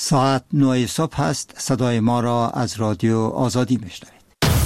ساعت 9 صبح است. صدای ما را از رادیو آزادی میشنوید.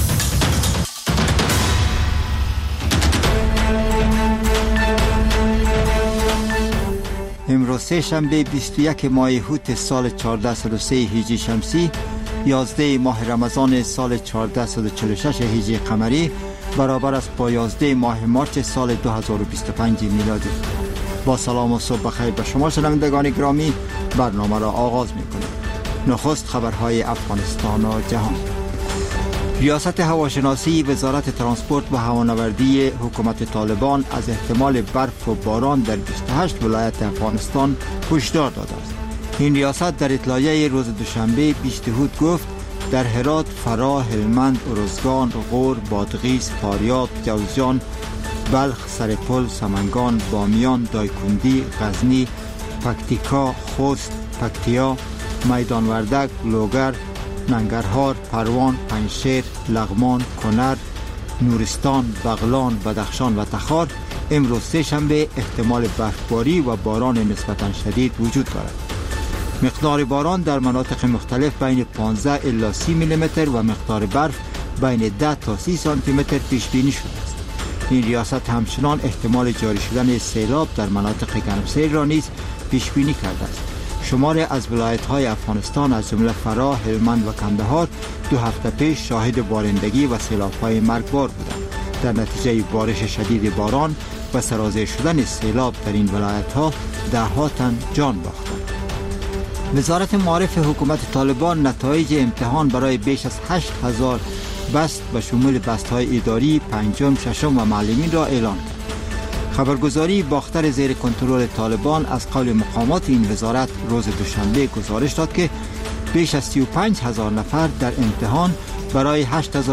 امروز سه شنبه 21 ماه اوت سال 1403 هجری شمسی، 11 ماه رمضان سال 1446 هجری قمری، برابر است با 11 ماه مارس سال 2025 میلادی. با سلام و صبح بخیر به شما شنوندگان گرامی، برنامه را آغاز می‌کنیم. نخست خبرهای افغانستان و جهان. ریاست هواشناسی وزارت ترانسپورت و هوانوردی حکومت طالبان از احتمال برف و باران در 28 ولایت افغانستان هشدار داده است. این ریاست در اطلاعیه روز دوشنبه 20 اوت گفت در هرات، فرا، هلمند، ارزگان، غور، بادغیس، فاریاب، جوزجان، بلخ، سرپل، سمنگان، بامیان، دایکندی، غزنی، پکتیکا، خوست، پکتیا، میدان وردک، لوگر، ننگرهار، پروان، پنجشیر، لغمان، کنر، نورستان، بغلان، بدخشان و تخار امروز سه شنبه احتمال برفباری و باران نسبتاً شدید وجود دارد. مقدار باران در مناطق مختلف بین 15 الی 30 میلیمتر و مقدار برف بین 10 تا 30 سانتی متر پیش بینی شده است. این ریاست همچنان احتمال جاری شدن سیلاب در مناطق گرمسیر را نیز پیش بینی کرده است. شماری از ولایت‌های افغانستان از جمله فرا، هلمند و کندهار 2 هفته پیش شاهد بارندگی و سیلاب‌های مرگبار بودند. در نتیجه بارش شدید باران و سرازیر شدن سیلاب در این ولایت‌ها ده‌ها تن جان باختند. وزارت معارف حکومت طالبان نتایج امتحان برای بیش از 8000 بست به شمول بست‌های اداری، پنجم، ششم و معلمین را اعلان کرد. خبرگزاری باختر زیر کنترل طالبان از قول مقامات این وزارت روز دوشنبه گزارش داد که بیش از 35000 نفر در امتحان برای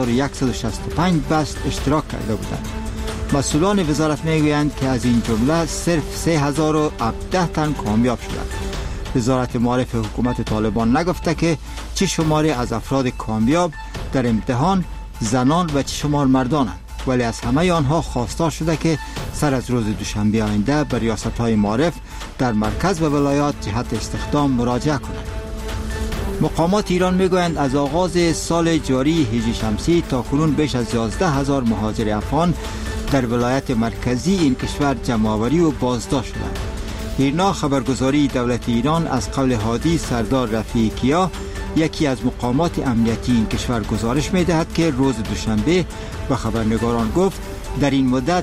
8165 بست اشتراک کرده بودند. مسئولان وزارت میگویند که از این جمله صرف 3017 تن کامیاب شدند. وزارت معارف حکومت طالبان نگفته که چه شماری از افراد کامیاب در امتحان زنان و چه شمار مردانند، ولی از همه آنها خواستار شده که سر از روز دوشنبه آینده به ریاست‌های معارف در مرکز و ولایات جهت استخدام مراجعه کنند. مقامات ایران میگویند از آغاز سال جاری هجری شمسی تا کنون بیش از 11000 مهاجر افغان در ولایت مرکزی این کشور جمع‌آوری و بازداشت شدند. ایرنا خبرگزاری دولت ایران از قول هادی سردار رفیعی کیا، یکی از مقامات امنیتی این کشور گزارش می‌دهد که روز دوشنبه به خبرنگاران گفت در این مدت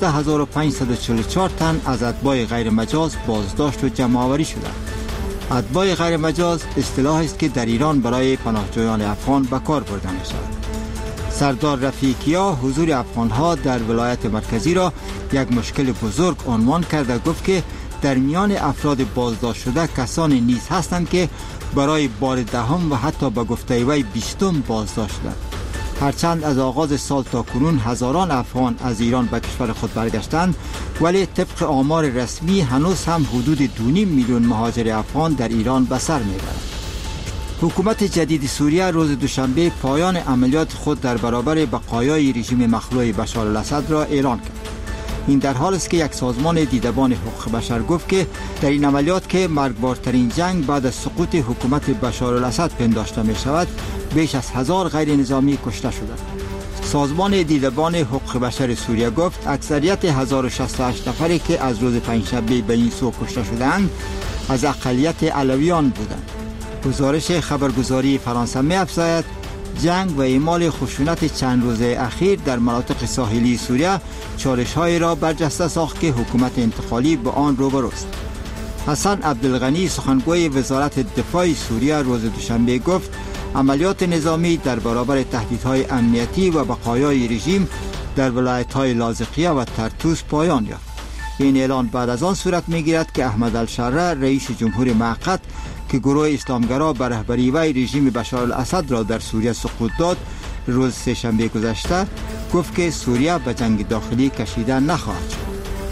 11544 تن از اتباع غیر مجاز بازداشت و جمع‌آوری شدند. اتباع غیر مجاز اصطلاحی است که در ایران برای پناهجویان افغان به کار برده می‌شود. سردار رفیعی کیا حضور افغان‌ها در ولایت مرکزی را یک مشکل بزرگ عنوان کرده گفت که در میان افراد بازداشت شده کسانی نیز هستند که برای بار دهم و حتی به گفته وی 20م بازداشت شدند. هرچند از آغاز سال تا کنون هزاران افغان از ایران به کشور خود برگشتند، ولی طبق آمار رسمی هنوز هم حدود 2.5 میلیون مهاجر افغان در ایران به سر میبرند. حکومت جدید سوریه روز دوشنبه پایان عملیات خود در برابر بقایای رژیم مخلوع بشار الاسد را اعلان کرد. این در حال است که یک سازمان دیدبان حقوق بشر گفت که در این عملیات که مرگبارترین جنگ بعد از سقوط حکومت بشار الاسد پنداشته می شود، بیش از 1000 غیر نظامی کشته شدند. سازمان دیدبان حقوق بشر سوریه گفت اکثریت 1068 نفری که از روز پنجشنبه به این سو کشته شدند از اقلیت علویان بودند. گزارش خبرگزاری فرانسه می افزاید جنگ و اعمال خشونت چند روزه اخیر در مناطق ساحلی سوریه چالش‌هایی را برجسته ساخت که حکومت انتقالی به آن روبروست. حسن عبدالغنی سخنگوی وزارت دفاع سوریه روز دوشنبه گفت عملیات نظامی در برابر تهدیدهای امنیتی و بقایای رژیم در ولایت‌های لاذقیه و طرطوس پایان یافت. این اعلان بعد از آن صورت می‌گیرد که احمد الشره رئیس جمهور موقت که گروه اسلامگرا به رهبری وی رژیم بشار الاسد را در سوریه سقوط داد، روز سه شنبه گذشته گفت که سوریه به جنگ داخلی کشیده نخواهد شد.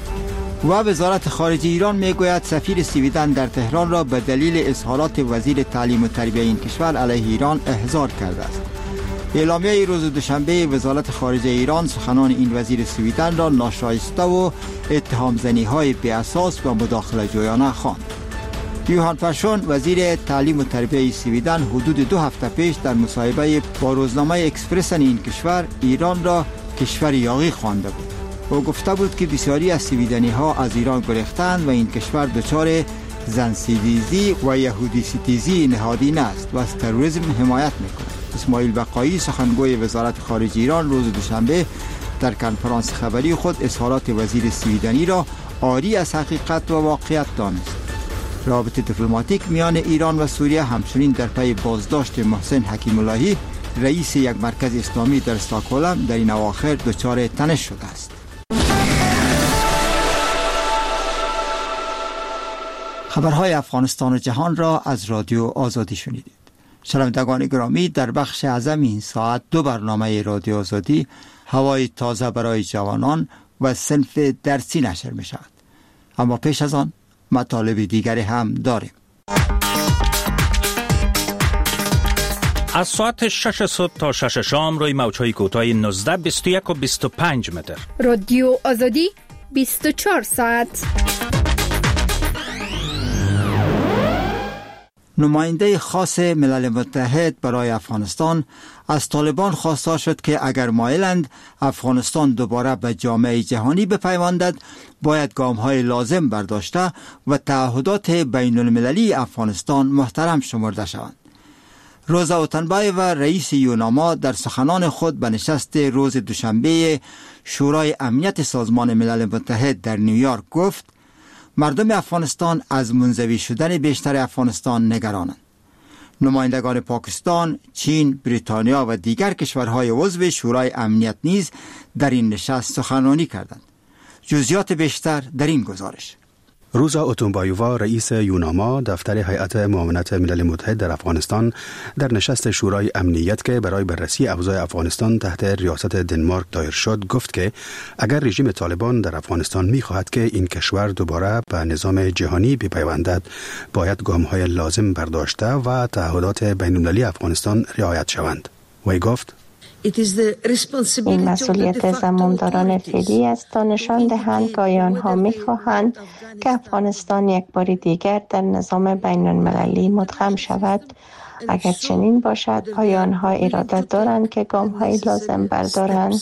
و وزارت خارجه ایران میگوید سفیر سویدن در تهران را به دلیل اظهارات وزیر تعلیم و تربیه این کشور علیه ایران احضار کرده است. اعلامیه روز دوشنبه وزارت خارجه ایران سخنان این وزیر سویدن را ناشایسته و اتهام زنی‌های بی اساس و مداخله جویانه خواند. یوهان پرشون وزیر تعلیم و تربیت سویدن حدود 2 هفته پیش در مصاحبه با روزنامه اکسپرس این کشور ایران را کشور یاغی خوانده بود. او گفته بود که بسیاری از سویدنی ها از ایران گریختند و این کشور دچار زن ستیزی و یهودی ستیزی نهادینه است و از تروریسم حمایت میکند. اسماعیل بقایی سخنگوی وزارت خارجه ایران روز دوشنبه در کنفرانس خبری خود اظهارات وزیر سویدنی را عاری از حقیقت و واقعیت دانست. رابطه دیپلماتیک میان ایران و سوریه همچنین در پی بازداشت محسن حکیم اللهی رئیس یک مرکز اسلامی در استکهلم در این اواخر دچار تنش شده است. خبرهای افغانستان و جهان را از رادیو آزادی شنیدید. شنوندگان گرامی، در بخش اعظم این ساعت 2 برنامه رادیو آزادی هوای تازه برای جوانان و صنف درسی نشر می شود. اما پیش از آن مطالب دیگری هم داریم. از ساعت 6 صبح تا 6 شام روی موج‌های کوتاه 19، 21 و 25 متر. رادیو آزادی 24 ساعت. نماینده خاص ملل متحد برای افغانستان از طالبان خواسته شد که اگر مایلند افغانستان دوباره به جامعه جهانی بپیوندد، باید گام‌های لازم برداشته و تعهدات بین المللی افغانستان محترم شمرده شوند. روزا اوتنبایو رئیس یوناما در سخنان خود به نشست روز دوشنبه شورای امنیت سازمان ملل متحد در نیویورک گفت مردم افغانستان از منزوی شدن بیشتر افغانستان نگرانند. نمایندگان پاکستان، چین، بریتانیا و دیگر کشورهای عضو شورای امنیت نیز در این نشست سخنرانی کردند. جزئیات بیشتر در این گزارش. روزا اوتونبایووا رئیس یوناما دفتر هیئت معاونت ملل متحد در افغانستان در نشست شورای امنیت که برای بررسی اوضاع افغانستان تحت ریاست دنمارک دایر شد گفت که اگر رژیم طالبان در افغانستان می‌خواهد که این کشور دوباره به نظام جهانی بپیوندد، باید گام‌های لازم برداشته و تعهدات بین‌المللی افغانستان رعایت شوند. وی گفت این مسئولیت زمامداران فعلی است تا نشان دهند که آنها می‌خواهند که افغانستان یک بار دیگر در نظام بین المللی مدغم شود. اگر چنین باشد، آیا آنها اراده دارند که گام‌های لازم بردارند؟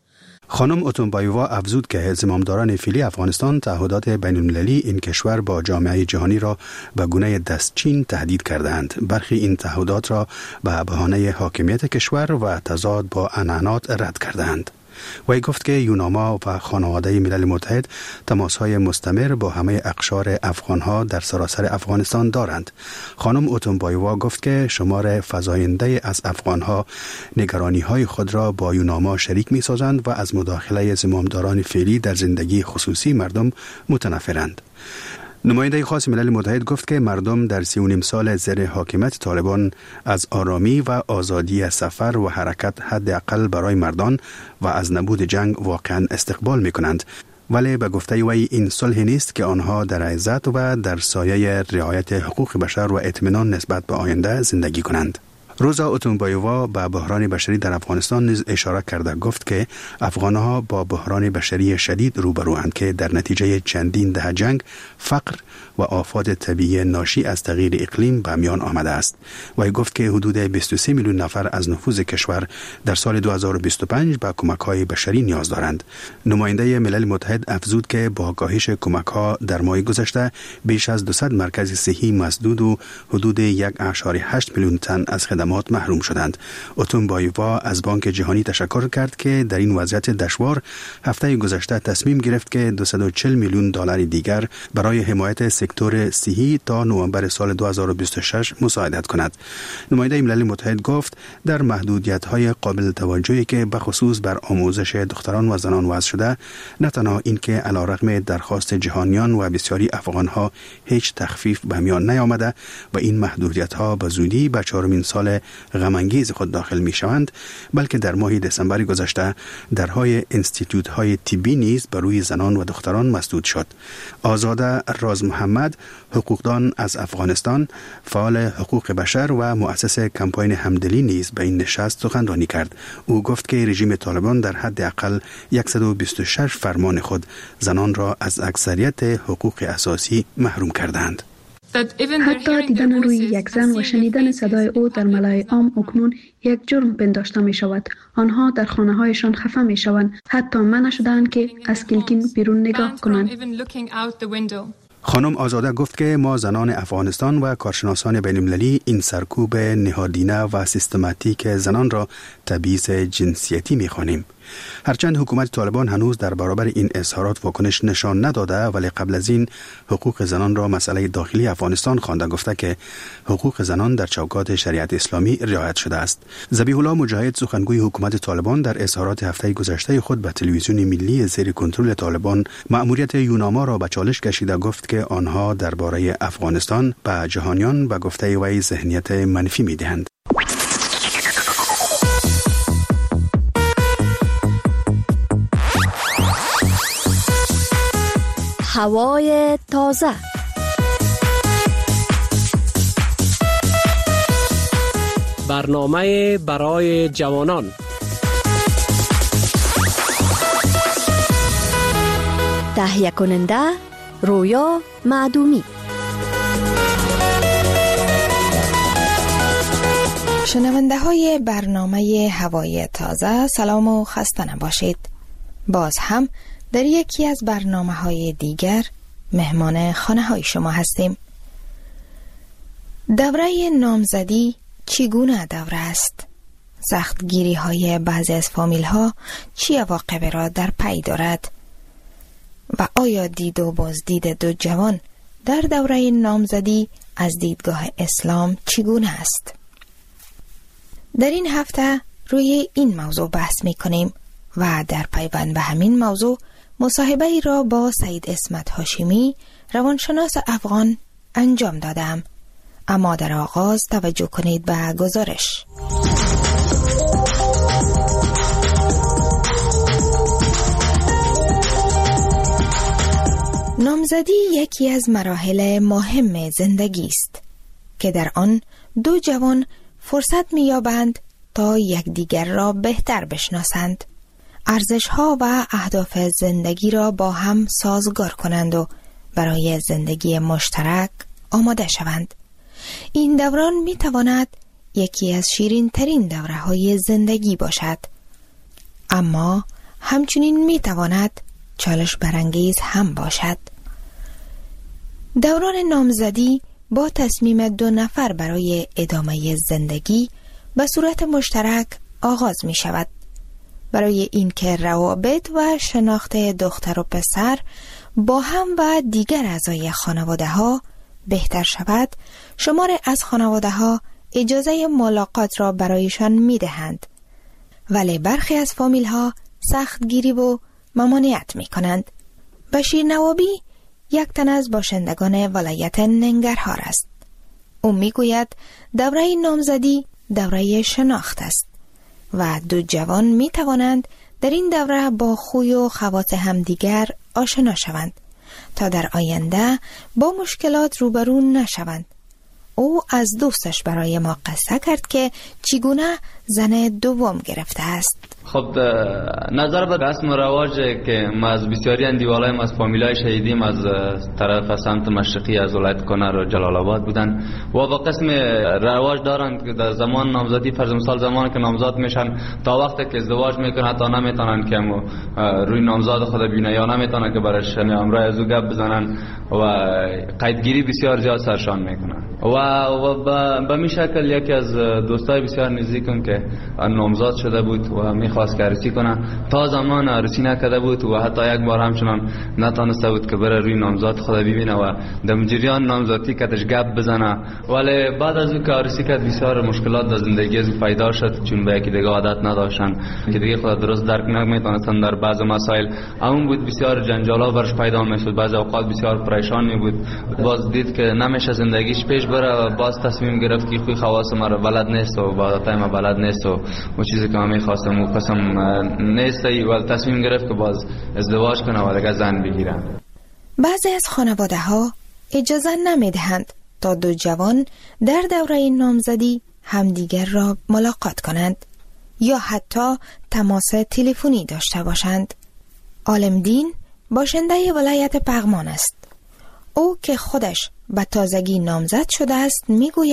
خانم اوتونبایووا افزود که زمامداران فعلی افغانستان تعهدات بین‌المللی این کشور با جامعه جهانی را به گونه دستچین تهدید کردند. برخی این تعهدات را به بهانه حاکمیت کشور و تضاد با عنعنات رد کردند. وی گفت که یوناما و خانواده ملل متحد تماس‌های مستمر با همه اقشار افغان‌ها در سراسر افغانستان دارند. خانم اوتونبایووا گفت که شمار فزاینده از افغان‌ها نگرانی‌های خود را با یوناما شریک می‌سازند و از مداخله زمامداران فعلی در زندگی خصوصی مردم متنفرند. نماینده خاص ملل متحد گفت که مردم در 3.5 سال زیر حاکمیت طالبان از آرامی و آزادی سفر و حرکت حداقل برای مردان و از نبود جنگ واقعا استقبال می کنند. ولی به گفته وی این صلح نیست که آنها در عزت و در سایه رعایت حقوق بشر و اطمینان نسبت به آینده زندگی کنند. روزا اوتونبایووا به بحران بشری در افغانستان نیز اشاره کرده گفت که افغانها با بحران بشری شدید روبروند که در نتیجه چندین دهه جنگ، فقر و آفات طبیعی ناشی از تغییر اقلیم به میان آمده است. وی گفت که حدود 23 میلیون نفر از نفوذ کشور در سال 2025 به کمک‌های بشری نیاز دارند. نماینده ملل متحد افزود که با کاهش کمک‌ها در ماه گذشته بیش از 200 مرکز صحی مسدود و حدود 1.8 میلیون تن از خدمات محروم شدند. اوتونبایووا از بانک جهانی تشکر کرد که در این وضعیت دشوار هفته گذشته تصمیم گرفت که 240 میلیون دلار دیگر برای حمایت سکتور صحی تا نوامبر سال 2026 مساعدت کند. نماینده ملل متحد گفت در محدودیت‌های قابل توجهی که بخصوص بر آموزش دختران و زنان وضع شده، نه تنها این که علیرغم درخواست جهانیان و بسیاری افغان‌ها هیچ تخفیف به میان نیامده و این محدودیت‌ها به زودی به 4مین سال غم‌انگیز خود داخل می‌شوند، بلکه در ماه دسامبر گذشته درهای انستیتوت‌های طبی نیز بر روی زنان و دختران مسدود شد. آزاده راز محمد، حقوقدان از افغانستان، فعال حقوق بشر و مؤسس کمپاین همدلی نیز به این نشست سخنرانی کرد. او گفت که رژیم طالبان در حداقل 126 فرمان خود زنان را از اکثریت حقوق اساسی محروم کردند. حتی دیدن روی یک زن و شنیدن صدای او در ملای عام اکنون یک جرم پنداشته می شود. آنها در خانه هایشان خفه می شوند. حتی منع شدند که از کلکین بیرون نگاه کنند. خانم آزاده گفت که ما زنان افغانستان و کارشناسان بین‌المللی این سرکوب نهادینه و سیستماتیک زنان را تبعیض جنسیتی می‌خوانیم. هرچند حکومت طالبان هنوز در برابر این اظهارات واکنش نشان نداده، ولی قبل از این حقوق زنان را مسئله داخلی افغانستان خوانده، گفته که حقوق زنان در چوکات شریعت اسلامی رعایت شده است. ذبیح الله مجاهد، سخنگوی حکومت طالبان، در اظهارات هفته گذشته خود به تلویزیون ملی زیر کنترل طالبان مأموریت یوناما را به چالش کشیده گفت که آنها درباره افغانستان به جهانیان به گفته وی ذهنیت منفی می‌دهند. هوای تازه. برنامه برای جوانان. تهیه کننده رویا معدومی. شنونده های برنامه هوای تازه، سلام و خسته نباشید. باز هم در یکی از برنامه‌های دیگر مهمان خانه های شما هستیم. دوره نامزدی چگونه دوره است؟ سختگیری های بعضی از فامیل ها چی عواقب را در پی دارد؟ و آیا دید و بازدید دو جوان در دوره نامزدی از دیدگاه اسلام چگونه است؟ در این هفته روی این موضوع بحث می کنیم و در پیوند به همین موضوع مصاحبه ای را با سید اسمت هاشمی، روانشناس افغان انجام دادم. اما در آغاز توجه کنید به گزارش. نامزدی یکی از مراحل مهم زندگی است که در آن دو جوان فرصت می‌یابند تا یکدیگر را بهتر بشناسند، ارزش‌ها و اهداف زندگی را با هم سازگار کنند و برای زندگی مشترک آماده شوند. این دوران می‌تواند یکی از شیرین‌ترین دوره‌های زندگی باشد، اما همچنین می‌تواند چالش برانگیز هم باشد. دوران نامزدی با تصمیم دو نفر برای ادامه زندگی به صورت مشترک آغاز می شود. برای اینکه روابط و شناخت دختر و پسر با هم و دیگر اعضای خانواده ها بهتر شود، شمار از خانواده ها اجازه ملاقات را برایشان می دهند، ولی برخی از فامیل ها سختگیری و ممانعت می کنند. بشیر نوابی یک تن از باشندگان ولایت ننگرهار است. او می گوید دوره نامزدی دوره شناخت است و دو جوان می توانند در این دوره با خوی و خواص همدیگر آشنا شوند تا در آینده با مشکلات روبرو نشوند. او از دوستش برای ما قصه کرد که چگونه زن دوم گرفته است. خب نظر به رسم و رواج که ما از بسیاری اندیوالای از فامیلای شهیدیم از طرف سمت مشرقی از ولایت کنر و جلال آباد بودن و با قسم رواج دارن که در زمان نامزدی، فرض مثال زمان که نامزاد میشن تا وقتی که ازدواج میکنن تا نمیتونن که روی نامزاد خود ببینن یا نمیتونن که برش امرای از او گپ بزنن و قیدگیری بسیار زیاد سرشان میکنن و به می شکل یکی از دوستای بسیار نزدیکم که نامزاد شده بود و میخواست که عروسی کنه، تا زمان عروسی نکرده بود و حتی یک بار همچنان نتونسته بود که بره روی نامزاد خود ببینه و در جریان نامزادی کتش گپ بزنه. ولی بعد از اون که عروسی کرد بسیار مشکلات در زندگی از پیدا شد، چون به یکی دیگه عادت نداشتن که دیگه خود درست درک نمیتونستن در بعض مسائل. اون بود بسیار جنجالا برش پیدا میشد، بعضی اوقات بسیار پریشان می بود. باز دید که نمیشه زندگیش پیش بره و باز تصمیم گرفت که خوی خواص ما رو بلد نیست و عادتای ما بلد نیست و چیزی که من میخواستم و قسم نیست و تصمیم گرفت که باز ازدواج کنه و دیگه زن بگیره. بعضی از خانواده ها اجازه نمیدهند تا دو جوان در دوره نامزدی همدیگر را ملاقات کنند یا حتی تماس تلفنی داشته باشند. عالمدین باشنده ولایت پغمان است. او که خودش به تازگی نامزد شده است میگوید